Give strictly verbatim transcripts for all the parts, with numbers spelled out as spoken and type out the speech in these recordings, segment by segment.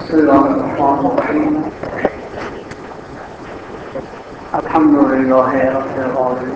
بسم الله الرحمن الرحیم. الحمد لله رب العالمین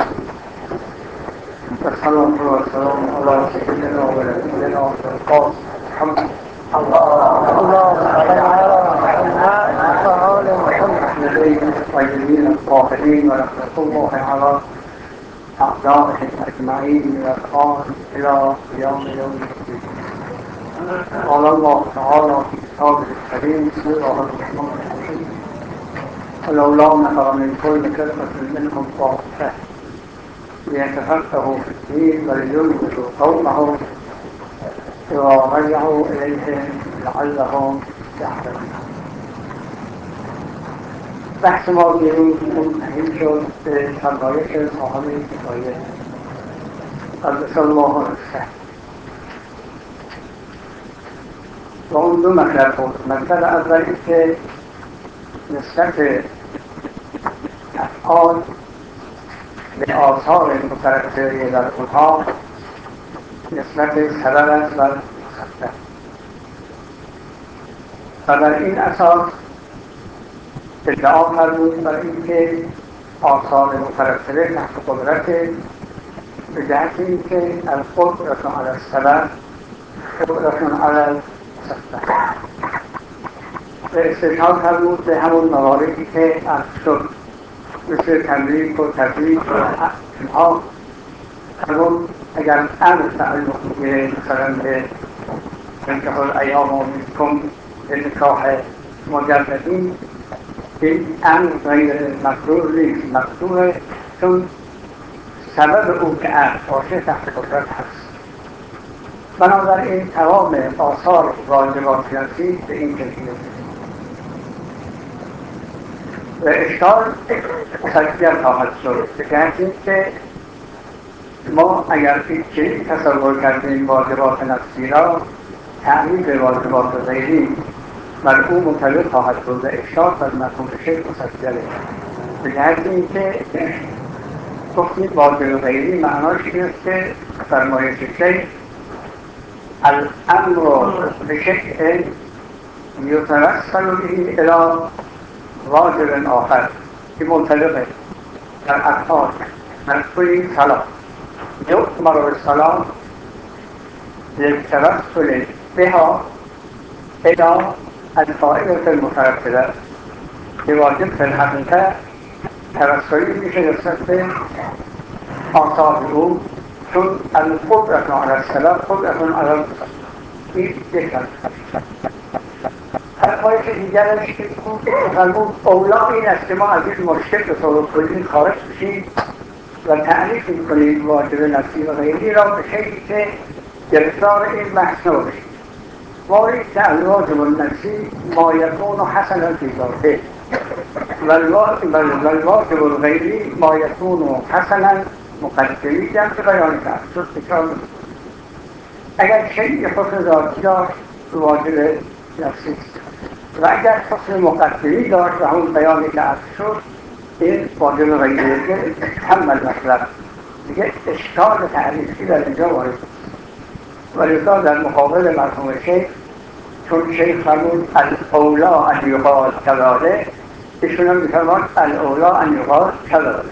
و الصلاة والسلام علی سیدنا و نبینا القاسم محمد اللهم صل على محمد وآل محمد نبي الطيبين الطاهرين ورحمة الله على أعدائهم أجمعين والآن إلى قيام يوم الدين. قال الله تعالى في كتابه الكريم بسم الله الرحمن الرحيم ولولا نفر من كل فرقة منهم طائفة ليتفقهوا في الدين ولينذروا قومهم إذا رجعوا إليهم لعلهم يحذرون. بحث ما دیروز منتهی شد به فرمایش صاحب کفایه قدس الله نفسه و اون دو مطلب بود. مطلب اول این که نسبت افعال به آثار مترتبه در اونها نسبت سبب است و مسبب و بر این اساس ادعا فرمود بر اینکه آثار مترتبه تحت قدرت به جهت اینکه القدرة علی السبب قدرة علی المسبب و استشهاد فرمود به همون مواردی که عرض شد مثل تمریک و تبریک و اینها. فرمود اگر امر تعلق میگیره مثلا به انکح الایام منکم به نکاح مجردین، این امر غیر مقدور نیست، مقدوره چون سبب او که امر باشه تحت قدرت هست. بنابراین تمام آثار واجبات شناسی به این کیفیت و اشکال مسجل خواهد شد به جهت اینکه ما اگر هیچی تصور کردیم واجبات نفسی را تعمیل واجبات غیری بر او منطبق خواهد بود و اشکال بر مفهوم شیخ مسجله به جهت اینکه گفتیم واجب غیری معناش این است که فرمایش شیخ الامر بشیء یتوسل به الی واجب آخر که منطبقه در افعال منطقی صلاح یؤمر بالصلاة للتوسل بها الی الفائدة المترتبة که واجب فی الحقیقه توسلی میشه نسبت به آثار او، چون القدرة علی السبب قدرة علی المسبب این یک فرمایش دیگرش که فرمود اولا این است که ما از این مشکل به طور کلی خارج بشیم و تعریف میکنیم واجب نفسی و غیری را به شکلی که گرفتار این بحث نباشیم. وارد که الواجب النفسی ما یکون حسنا فی ذاته و الواجب الغیری ما یکون حسنا مقدمی جمع بیان کرد شد تکرار. اگر شیء حسن ذاتی داشت واجب نفسی و اگر حسن مقدمی داشت و همون بیانی که عرض شد این واجب غیری که تمام مطلب دیگه اشکال تعریفی در اینجا وارد و لذا در مقابل مرحوم شیخ چون شیخ فرمود الاولا ان یقال کذالک، ایشون هم میفرماد الاولا ان یقال کذالک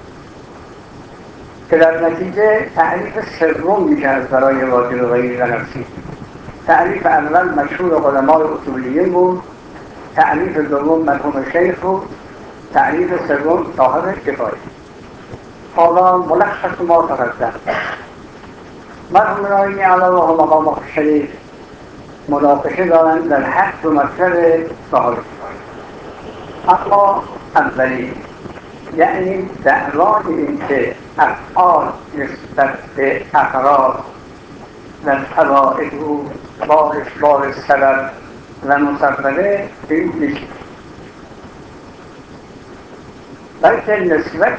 که در نتیجه تعریف سوم میشه از برای واجب غیری و نفسی. تعریف اول مشهور علمای اصولیین بود، تعریف دوم مرحوم شیخ بود، تعریف سوم صاحب کفایه. حالا ملخص ما تقدم. مرحوم نایمی علی الله مقام شریف مناقشه دارند در حق و مطلب صاحب کفایه. اما اولی یعنی دعوای این که افعال نسبت به افراد و فوائد او بارش بار سبب و مسببه این نیست، بلکه نسبت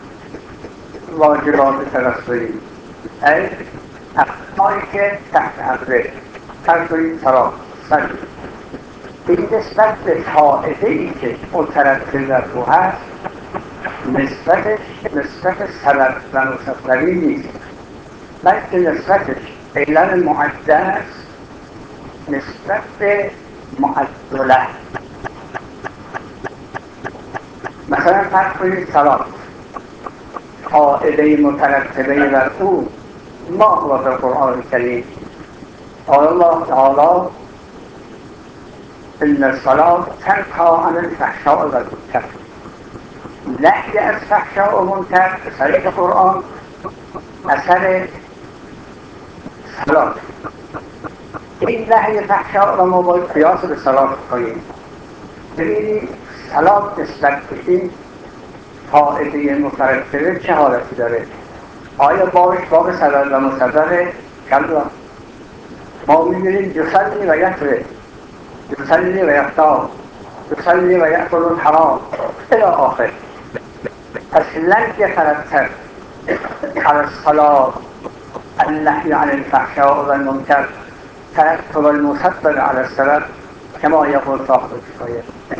واجبات توسلی ای افعالی که تحت امره فرض طلاق سلب این نسبت به فائده ای که مترتب در او هست نسبتش نسبت سبب و مسببی نیست، بلکه نسبتش علل معده است نسبت به معدله. مثلا فرض کنید صلات قاعده مترتبه بر او ما هو در قرآن کریم قال الله تعالی ان الصلاة تنهی عن الفحشاء والمنکر. نهی از فحشاء و منکر به طریق قرآن اثر صلات. این نهی فحشاء را ما باید قیاس به صلات کنیم. ببینید صلات نسبت به این قاعده مترتبه چه حالتی داره؟ آیا بابش باب صدر و مصدر کلا؟ ما می‌بینیم یصلی و یتره، یصلی و یفتار، یصلی و یأکل الحرام الی آخر. پس لن يترتب على الصلاة النهي عن الفحشاء والمنكر ترتب المسبب على السبب كما يقول صاحب الكفاية.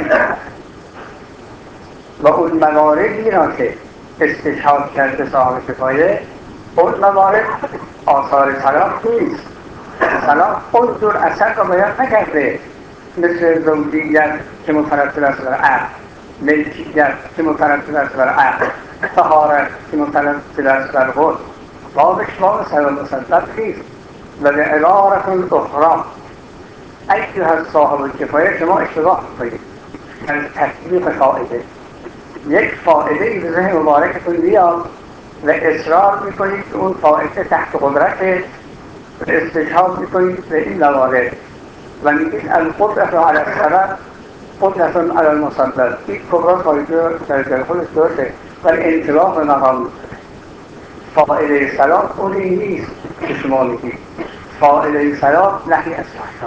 و اون مواردی را که استشهاد کرده صاحب کفایه، اون موارد آثار صلاح نیست. صلاح اون دور اثر را بیان نکرده، مثل زوجیت که مترتب است بر عقل، ملکیت که مترتب است بر عقل، طهارت که مترتب است بر غسل. بابش باب سبب مسبب نیست. و به عبارت اخرى ایها صاحب الکفایه شما اشتباه کنید در تطبیق قاعده. یک قاعده ای به ذهن مبارکتون بیاد و اصرار میکنید که اون قاعده تحت قدرت و استشهاد میکنید به این موارد و میگید القدرت علی السبب قدرت علی المسبب. این کبرا قاعده در خودش درسته ولی انتباه به مقام فاعله صلاح اونی نیست که شما میگید. فاعله صلاح نهی از فحشا.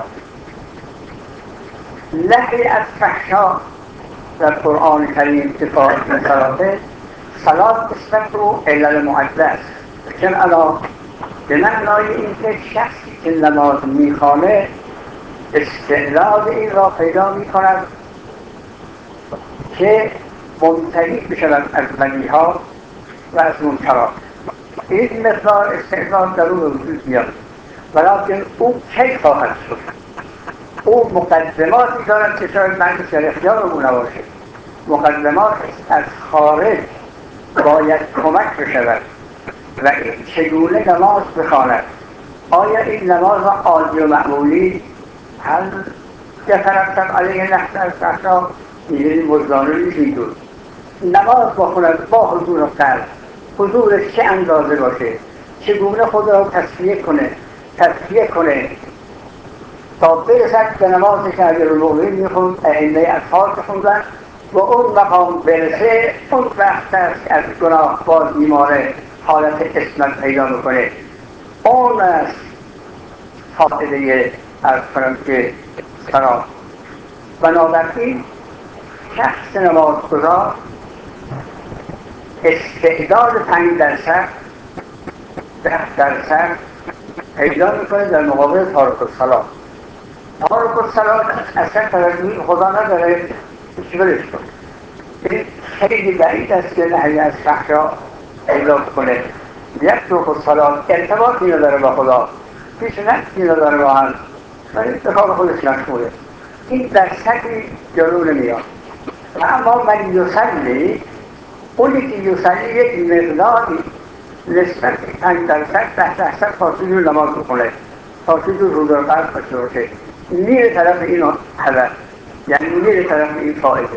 نهی از فحشا در قرآن کریم که فاعله صلاحه، صلاح نسبت رو علل معدل است. چون الان به معنای این که شخصی که نماز میخوانه استعداد این را پیدا میکند که منتهی بشود از بدیها و از منکرات. این مقدار استعداد در اون وجود میاد، ولیکن او کی خواهد شد؟ او مقدماتی دارد که شاید بعدش در اختیار او نباشه. مقدمات از خارج باید کمک بشود و این چگونه نماز بخواند. آیا این نماز عادی و معمولی هل یترتب علیه نهی از فحشا؟ میگیم وجدانه میدون نماز بخوند با حضور قلب، حضورش چه اندازه باشه، چگونه خود را تصفیه کنه تصفیه کنه تا برسد به نمازی که امیرالمؤمنین میخوند، ائمه اطهار بخوندن و اون مقام برسه، اون وقت است که از گناه باز میمانه حالت اسمت پیدا میکنه. اون است فائده از فرانکه سرا. بنابراین شخص نمازگزار استعداد پنج درصد ده درصد پیدا میکنه در مقابل تارک الصلاة. تارک الصلاة اصلا توجه خدا نداره، چی برش کن. این خیلی بعید است که نهی از فحشا پیدا کنه. یک تارک الصلاة ارتباطی نداره با خدا، پیش نفسی نداره با هم، ولی به کار خودش مشغوله. این درصدی جلو نمیاد. اما من یصلی، اونی که یصلی یک مقداری نسبت پنج درصد ده درصد خاصی رو نماز بکنه، خاصی رو رو در قلب بشه باشه، میره طرف این حضر، یعنی میره طرف این فائده.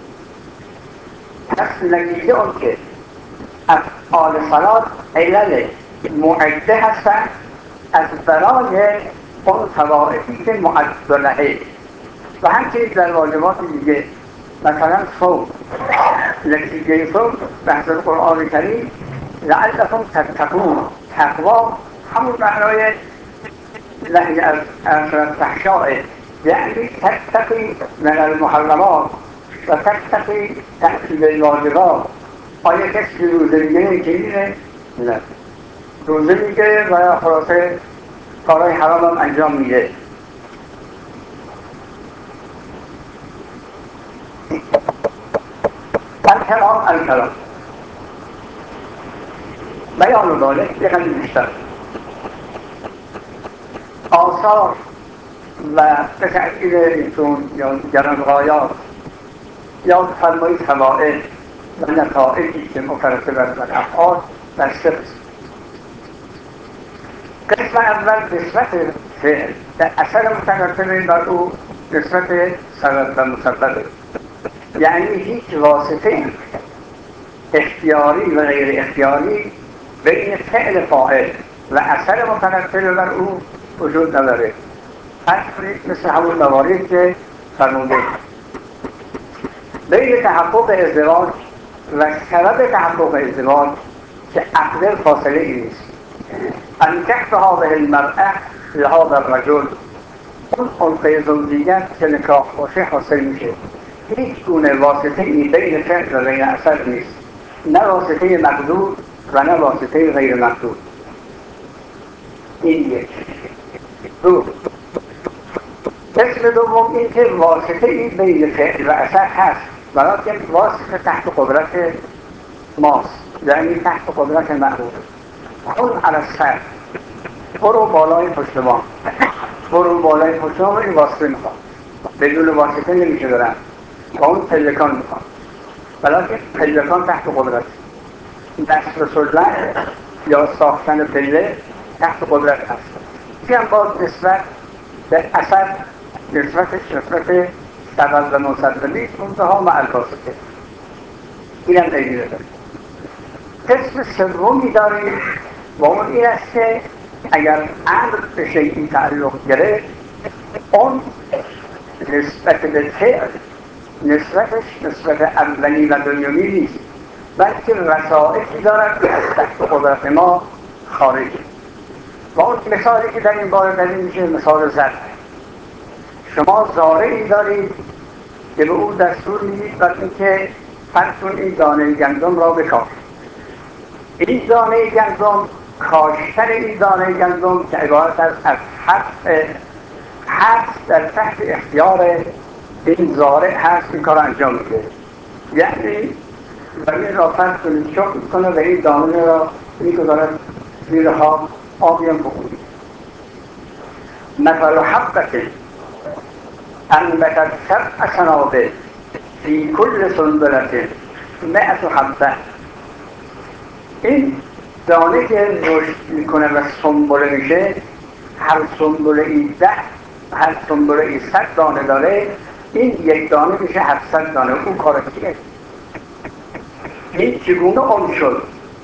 پس نتیجه اون که افعال صلاة علل معده هستن از برای اون فوائدی که معدله. و همچنین در واجبات دیگه، مثلا صوم، نتیجه صوم بحث قرآن کریم لعلکم تتقون، تقوا همون معنای نهی از فحشاء، یعنی تتقی من المحرمات و تتقی تحصیل الواجبات. آیا کسی روزه میگه که اینه؟ نه، روزه میگه و خلاصه کارهای حرام هم انجام میده. الکلام الکلام بیان ذالک بقدر بیشتر. آثار و به تأکید ایشون یا گرانقایات یا فرمایی فوائد و نتائجی که مترتب از افعال در سه قسم. قسم اول نسبت فعل در اثر مترتب بر او نسبت سبب و مسبب، یعنی هیچ واسطه اختیاری و غیر اختیاری بین فعل فاعل و اثر مترتب بر او وجود نداره. فرض کنید مثل همون مواردی که فرموده بین تحقق ازدواج و سبب تحقق ازدواج که عقل فاصله ای نیست. انکحت هذه المرأة لهذا الرجل، اون خلقه زوجیت که نکاح باشه حاصل میشه. هیچ گونه واسطه ای بین فعل و بین اثر نیست، نه واسطه مقدور و نه واسطه غیر مقدور. این یک. دو، قسم دوم این که واسطه ای بین فعل و اثر هست، ولیکن واسطه تحت قدرت ماست، یعنی تحت قدرت معروف. اون علی السر، برو بالای پشتبان، برو بالای پشتبان این واسطه میخواد، بدون واسطه نمیشه برن و اون پلکان میخواد، ولیکن پلکان تحت قدرت. نصب سلطه یا ساختن پله تحت قدرت هست. این هم باز نسبت به اثر نسبتش نسبت سبب و مسببی منتها مع الواسطه. این هم دیگه داره. قسم سومی داریم و اون این است که اگر امر به شیئی تعلق گرفت، اون نسبت به فعل نسبتش نسبت اولی و دومی نیست، بلکه وسائلی دارد که از تحت قدرت ما خارجی. و اون مثالی که در این باره دلیل میشه مثال زرع. شما زارعی دارید که به او دستور میدید بر اینکه فرض کن این دانه گندم را بکار. این دانه گندم، کاشتن این دانه گندم که عبارت است از حرف حرف در تحت اختیار این زارع هست، این کار انجام میده. یعنی برای را فرض کنید شکر کنه و این دانه را میگذارد زیر ها آبیم بخورید. مثل حبت انبتت سبع سنابل فی کل سنبلة مئة حبه. این دانه که رشد میکنه و سنبله میشه، هر سنبله ای ده، هر سنبله ای صد دانه داره، این یک دانه میشه هفتصد دانه. اون کار چیه؟ این چگونه اون شد؟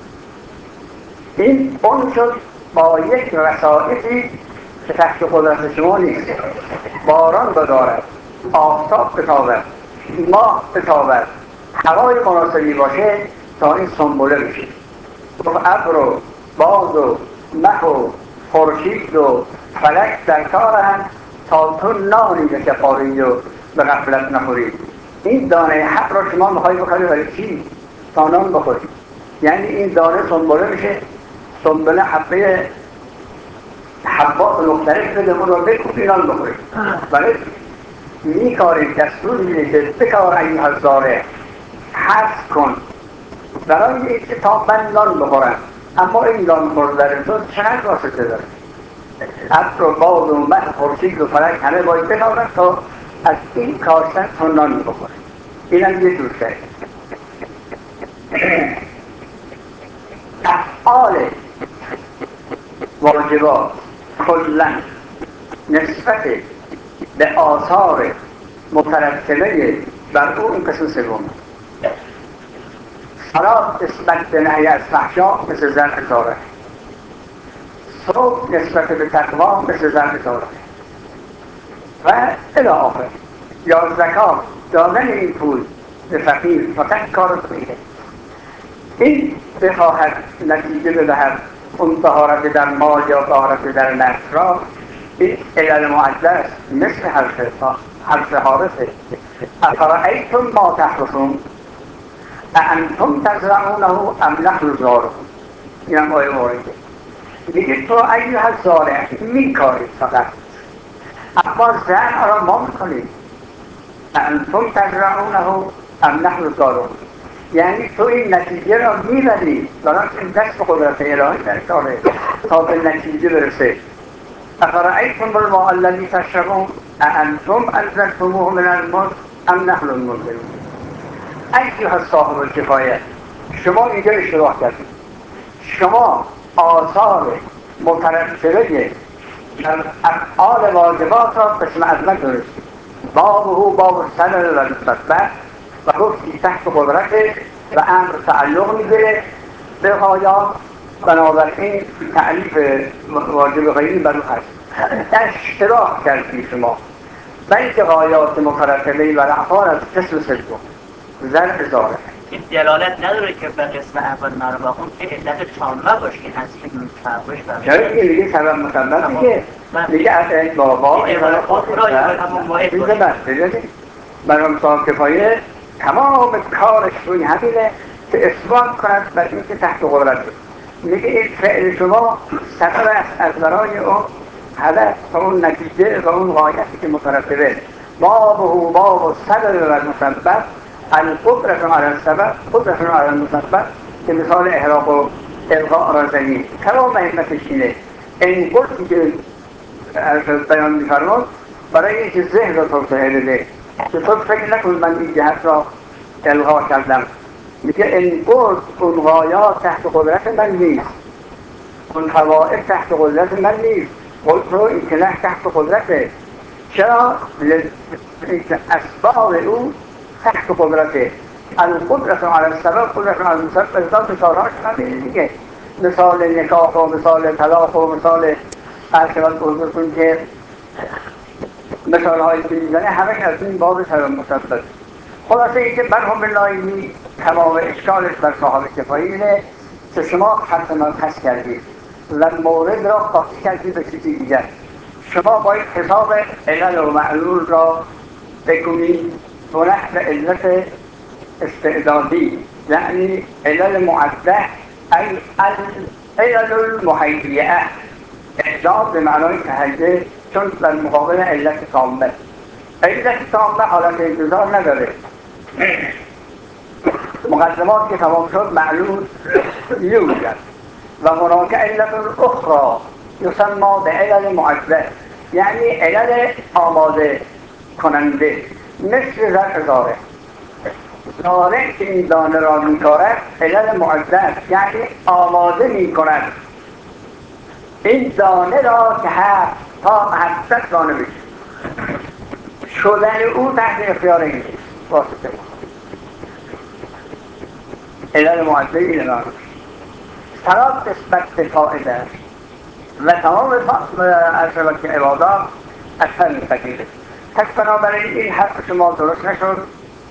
این اون شد با یک وسائلی که تحت قدرت شما نیست. باران بدارد، آفتاب بتابد، ماه بتابد، هوای مناسبی باشه تا این سنبله بشه. ابر و باد و مه و خورشید و فلک در کارند تا تو نانی بچپاری و به غفلت نخوری. این دانه حق را شما میخوایی بخوری برای چی؟ تا نان بخوری. یعنی این دانه سنبله میشه، سنبله حبه حبات مختلف بده اون را بکوبی نان بخوری. ولی میکاری دستور میده که بکار ایها الزارع، حذف کن برای اینکه تا من نان بخورم. اما این نان خوردن تو چقدر واسطه داره؟ ابر و باد و مه خورشید و فلک همه باید بتابند تا از این کاشتن تو نان بخوری. این هم یه جور شد. افعال واجبات کلا نسبت به آثار مترتبه بر او این قسم سوم. صلات نسبت به نهی از فحشا مثل زرع زاره، صوم نسبت به تقوا مثل زرع زاره و الی آخر. یا زکات دادن این پول به فقیر فقط کار کنیده. این بخواهد نتیجه بدهد اون طهارت در مال یا طهارت در نفس را، این علل معدل است. مثل حرف حارثه افرأیتم ما تحرثون اانتم تزرعونه ام نحن الزارعون. این هم آیه مورده میگه تو ایها الزارع میکاری فقط، اما زرع را ما میکنیم. انتم تزرعونه ام نحن الزارعون، یعنی تو این نتیجه را میبری، لیکن دست به قدرت الهی در کاره تا به نتیجه برسه. افرأیتم الماء الذی تشربون اانتم انزلتموه من المزن ام نحن المنزلون. ایها صاحب الکفایه، شما اینجا اشتباه کردید. شما آثار مترتبه در افعال واجبات را قسم از من دونستید. بابه باب سنن و مصدق و گفتی تحت قدرت و امر تعلق میگیره به غایات، بنابراین تعلیف واجب غیری بر او هست. اشتباه کردید شما. بلکه غایات مترتبه و افعال از قسم سوم زر ازاره. این دلالت نداره که به قسم اول مربع اون که علت چامه باشه از این فرقش برای چرا دیگه دیگه سبب مسبب دیگه دیگه از این بابا این برای خود دیگه بسته برای مثال کفایه تمام کارش روی همینه که اثبات کند بر این که تحت قدرت بود. میگه این فعل شما سبب است از برای اون هدف و اون نتیجه و اون غایتی که مترتبه. بابه باب سبب و مسبب القدرت علی السبب قدرت علی المسبب که مثال احراق و الغاء را زنید. تمام حکمتش اینه. این قدرتی که بیان می‌فرماد برای اینکه ذهن را توسعه بده که تو فکر نکن من این جهت را الغا کردم. میگه این قدر اون غایات تحت قدرت من نیست، اون فوائد تحت قدرت من نیست، قدر و این کنه تحت قدرته. چرا؟ اینکه اسباب او تحت قدرته. القدرت علی السبب قدرت علی المسبب ازداد مثالهاش همینه دیگه. مثال نکاح و مثال طلاق و مثال ارشبت بزرگتون که مثالهایی که میزنه همه از این باب سبب مسبب. خلاصه این که مرحوم باللهی تمام اشکالش بر صاحب کفایی اینه که شما خط مبحث کردید و مورد را قاطی کردید به چیزی دیگر. شما باید حساب علل و معلول را بکنید بنحو علت استعدادی، یعنی علل معده ای علل المحیعه، اعداد به معنای تهیه، چون در مقابل علت تامه. علت تامه حالت انتظار نداره. مقدمات که تمام شد معلول یوجد و هناك علت اخرى یسمى به علل معده، یعنی علل آماده کننده، مثل زرع زاره. زاره که این دانه را میکارد علل معده، یعنی آماده میکند این دانه را که هست تا هفتت دانه بشه. شدن او تحت اختیار این واسطه علل معده این را سراب نسبت فائده و تمام ارشبت عبادات اثر می‌پذیرد. پس بنابراین این حرف شما درست نشد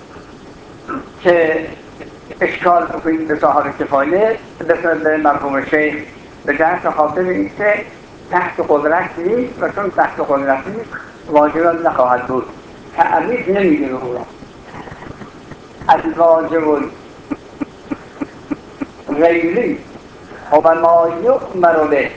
که اشکال بکنید به صاحب کفایه بسید به مرحوم شیخ به جهت خاطر این که تحت قدرت نیست و چون تحت قدرت نیست واجب نخواهد بود. تعمید نمیگه او را. الواجب غیری و ما یؤمر به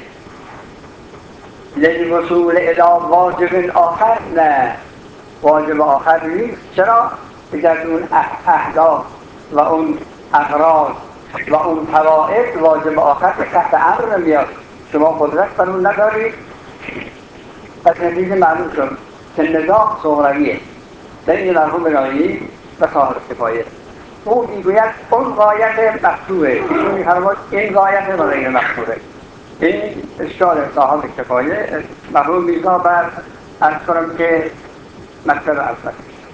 للوصول الی واجب آخر، نه واجب آخر نیست. چرا؟ اگر اون اهداف و اون اغراض و اون فوائد واجب آخر به تحت امر نمیاد، شما قدرت بر اون ندارید. پس نتیجه معلوم شد که نزاع صغرویه بین مرحوم باللهی و صاحب کفایه. او میگوید اون غایت مقصوره، ایشون میفرماید این غایت و غیر مقصوره. این اشکال صاحب کفایه مرحوم میرزا بر عرض کنم که مطلب اول.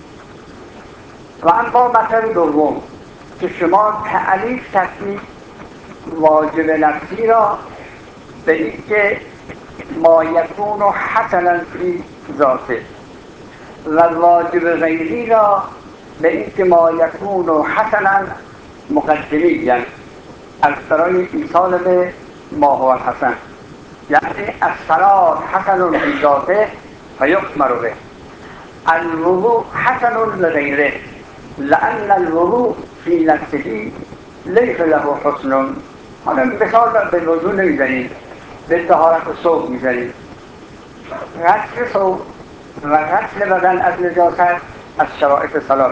و اما مطلب دوم که شما تعلیف کردید واجب نفسی را به این که ما یکون حسنا فی ذاته و واجب غیری را به این که ما یکون حسنا مقدمی، از برای ایصال به ما هو حسن، یعنی الصلاة حسن فی ذاته و یؤمر به، الوضوء حسن لغیره لأن الوضوء فی نفسه لیس له حسن. حالا مثال به وضوء نمیزنید، به طهارت صوب میزنید. غسل صوب و غسل بدن از نجاست از شرائط صلاة.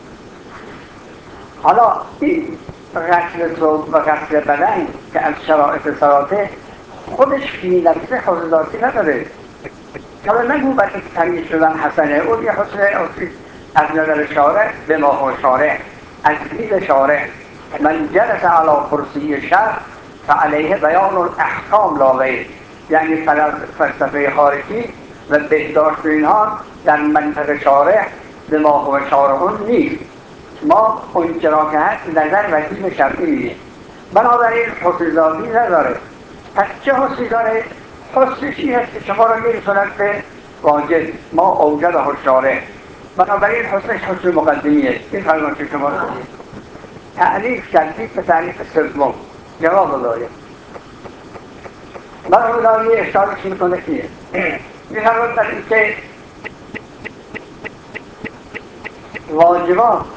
حالا این غسل صوب و غسل بدن که از شرائط صلاته خودش فی نفسه حسن ذاتی نداره، حالا نگو برای تمیز شدن حسنه، اون یه حسن از نظر شارع به ما شارع از دید شارع من جلس علی کرسی شرع فعلیه بیان الاحکام لا غیر، یعنی فلسفه خارجی و بهداشت اینها در منطق شارع به ما شارعون نیست. ما اون چرا که هست نظر وکیل شرعی میدیم، بنابراین حسن ذاتی نداره. پس چه حسنی داره؟ حسنشی هست که شما را میرساند به واجب، ما اوجد شارع، بنابراین حسنش حسن مقدمیه. این فرمان که شما را دید تعلیف کردید به تعلیف سوم جواب داره. من اون داری اشتارش میکنه کیه میفرمان در این که واجبات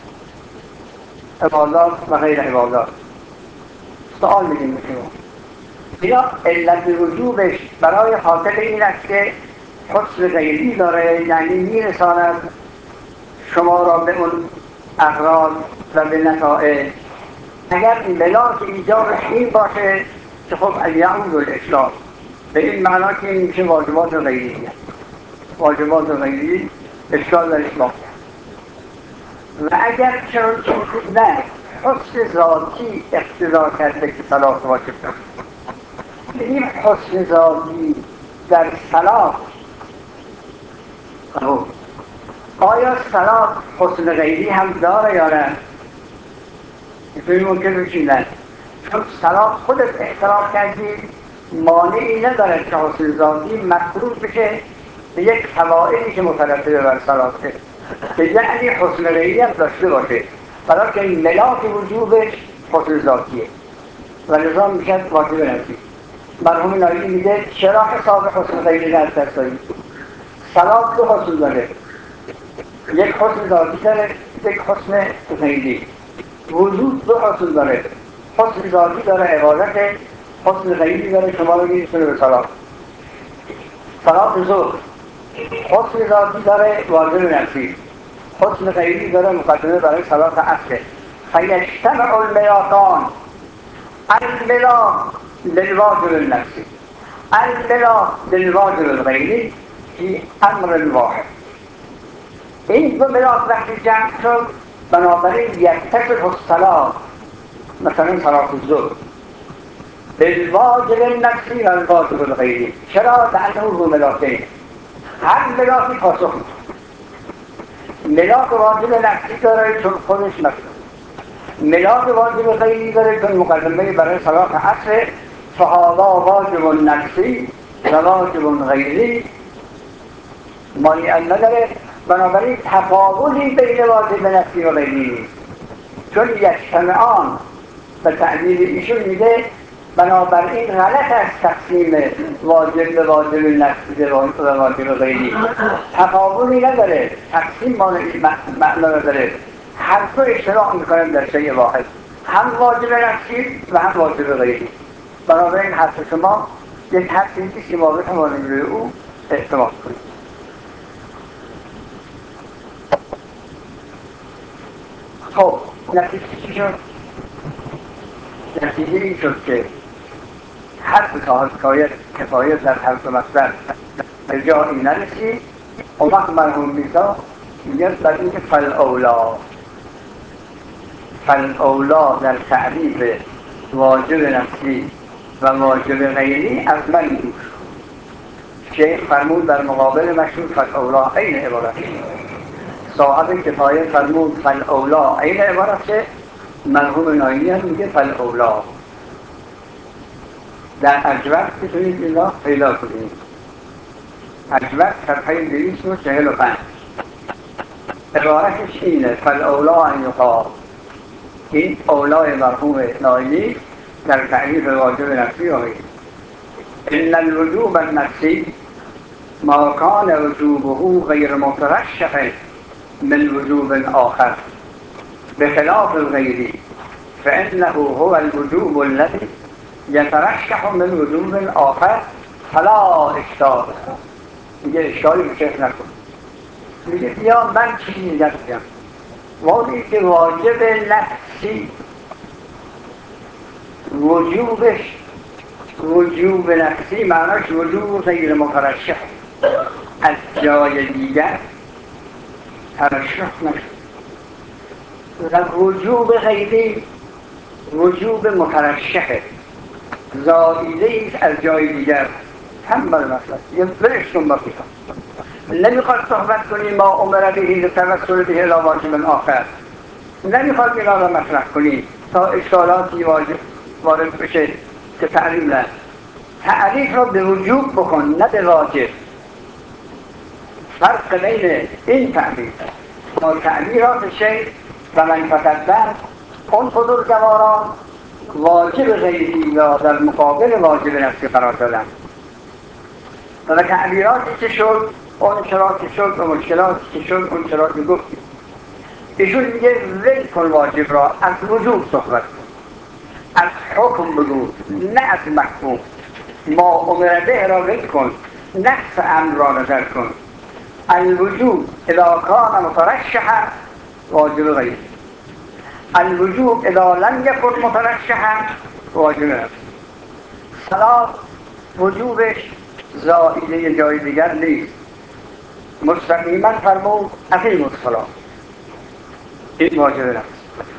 عبادات و غیر عبادات سوال میدیم به شما، یا علت وجوبش برای خاطر این است که حسن غیری داره، یعنی میرساند شما را به اون اغراض و به نتائج. اگر ملاک ایجابش این باشه که خب الیعود الاشکال، به این معنا که این میشه واجبات غیری است. واجبات غیری اشکال در اسلام. و اگر چون نه حسن ذاتی اقتضا کرده که صلاة واجب کرد، این حسن ذاتی در صلاة آیا صلاة حسن غیری هم داره یا نه؟ این ممکن بشیدن چون صلاة خودت احترام کردی مانعی نداره که حسن ذاتی مفروض بشه به یک فوائدی که مترتب بر صلاة که یعنی حسن غیری هم داشته باشه، برای که این ملاک وجوبش حسن ذاتیه و لذا میشه واجب نفسی. مرحوم نایمی میگه چرا حساب حسن غیری نه در سایی؟ صلاة دو حسن داره، یک حسن ذاتی داره، یک حسن غیری. وجود دو حسن داره، حسن ذاتی داره عبادت، حسن غیری داره شما رو میرسونه به صلاة. صلاة ظهر حسن ذاتی داره واجب نفسی، حسن غیری داره مقدمه برای صلاة عصر. فیجتمع الملاکان، الملاک للواجب النفسی، الملاک للواجب الغیری فی امر واحد. این دو ملاک وقتی جمع شد بنابراین یتصف الصلاة، مثلا صلاة الظهر بالواجب النفسی و الواجب الغیری. چرا؟ لأنه دو ملاکین، هر ملاکی پاسخ ملاک واجب نفسی داره چون خودش نفسی، ملاک واجب غیری داره چون مقدمه برای صلاة عصر. فهذا واجب نفسی و واجب غیری مانعی نداره، بنابراین تفاوتی بین واجب نفسی و غیری چون یجتمعان به تعبیر ایشون میگه بنابراین غلط است تقسیم واجب به واجب نفسی و واجب غیری، تفاوتی نداره، تقسیم معنا نداره، هر دو اشتراک میکنن در شیء واحد، هم واجب نفسی و هم واجب غیری. بنابراین حرف شما یک حرفی نیست که ما بتوانیم روی او اعتماد کنیم. خب نتیجه چی شد؟ نتیجه این شد که حرف صاحب کفایت در حرف مصدر به جایی نرسید. اون وقت مرحوم میرزا میگه بر این که فالاولا فالاولا در تعریف واجب نفسی و واجب غیری از من دوش شیخ فرمود در مقابل مشهور فالاولا این عبارت، صاحب کفایت فرمود فالاولا این عبارت چه؟ مرحوم نایمی هم میگه فالاولا. در اجوب بتونید اینا پیدا کنید. اجوب صفحه دویست و چهل و پنج عبارتش اینه فالاولا ان یقال. این اولای مرحوم نایمی در تعریف واجب نفسی و غیری. ان الوجوب النفسی ما کان وجوبه غیر مترشح من وجوب آخر بخلاف الغیری فانه هو الوجوب الذي یترشح من وجوب آخر فلا اشکال. میگه اشکالی به شیخ نکن. میگه بیا من چیزی میگم بگم ولی که واجب نفسی وجوبش وجوب نفسی معناش وجوب غیر مترشح، از جای دیگر ترشح نشد و وجوب غیری وجوب مترشحه، زائیده ایست از جای دیگر. هم بر مطلب یه برش کن باقی کن. نمیخواد صحبت کنی ما عمر بهی توسل به واجب آخر، نمیخواد اینا را مطرح کنی تا اشکالاتی وارد بشه که تعریف نه. تعریف را به وجوب بکن نه به واجب. فرق بین این تعریف با تعبیرات شیخ و من فتدن اون بزرگواران واجب غیری را در مقابل واجب نفسی قرار دادن و تعبیراتی که شد اون چرا که شد و مشکلاتی که شد اون چرا که گفت. ایشون میگه ول کن واجب را، از وجوب صحبت کن، از حکم بگو نه از محکوم. ما امر به را ول کن، نفس امر را نظر کن. الوجوب اذا کان مترشحا واجب غیری، الوجوب اذا لم یکن مترشحا واجب نفسی. صلاة وجوبش زائده جای دیگر نیست، مستقیما فرمود اقیموا الصلاة، این واجب نفس.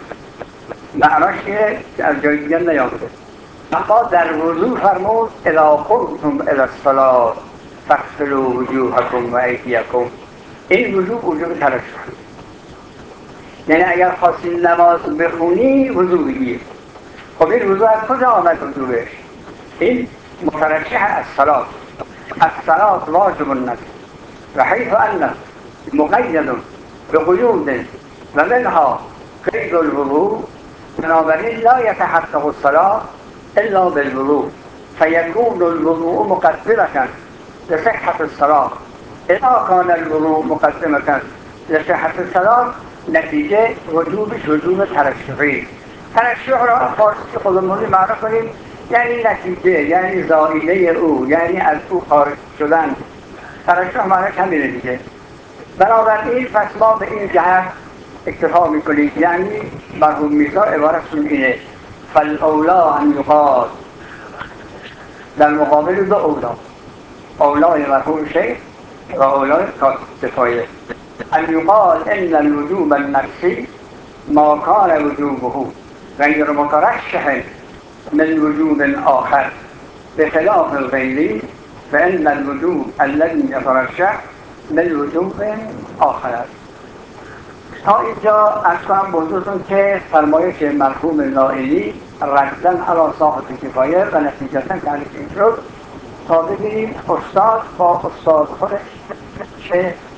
معناش که از جای دیگر نیامده. اما در وضو فرمود اذا قمتم الى الصلاة فاغسلوا وجوهکم و ایدیکم. این وجوب وجوب ترشح، یعنی اگر خواستی نماز بخونی وضو بگیر. خب این وضو از کجا آمد وضوبش؟ این مترشح از صلاة. الصلاة واجب النفس و حیث انه مقید بقیود و منها قید الوضوء، بنابراین لا یتحقق الصلاة الا بالوضوء فیکون الوضوء مقدمة لصحة الصلاة. اذا كان الوضوء مقدمة لصحة الصلاة نتیجه وجوبش وجوب ترشحی. ترشح را فارسی خودمونی معنا کنیم یعنی نتیجه، یعنی زائیده او، یعنی از او خارج شدن. ترشح معنی همینه دیگه. بنابراین پس ما به این جهت اکتفا میکنیم، یعنی مرحوم میرزا عبارتشون اینه فالاولا ان یقال، در مقابل دو اولا، اولای مرحوم شیخ و اولای کفایه. ان یقال ان الوجوب النفسی ما کان وجوبه غیر مترشح من وجوب آخر بخلاف الغیری فإن الوجوب الذي يترشح من وجوب آخر است. تا اینجا از کنم بزرگتون که فرمایش مرحوم نائلی ردن علی صاحب کفایه و نتیجتا تعریف این شد. تا ببینیم استاد با استاد خودش چه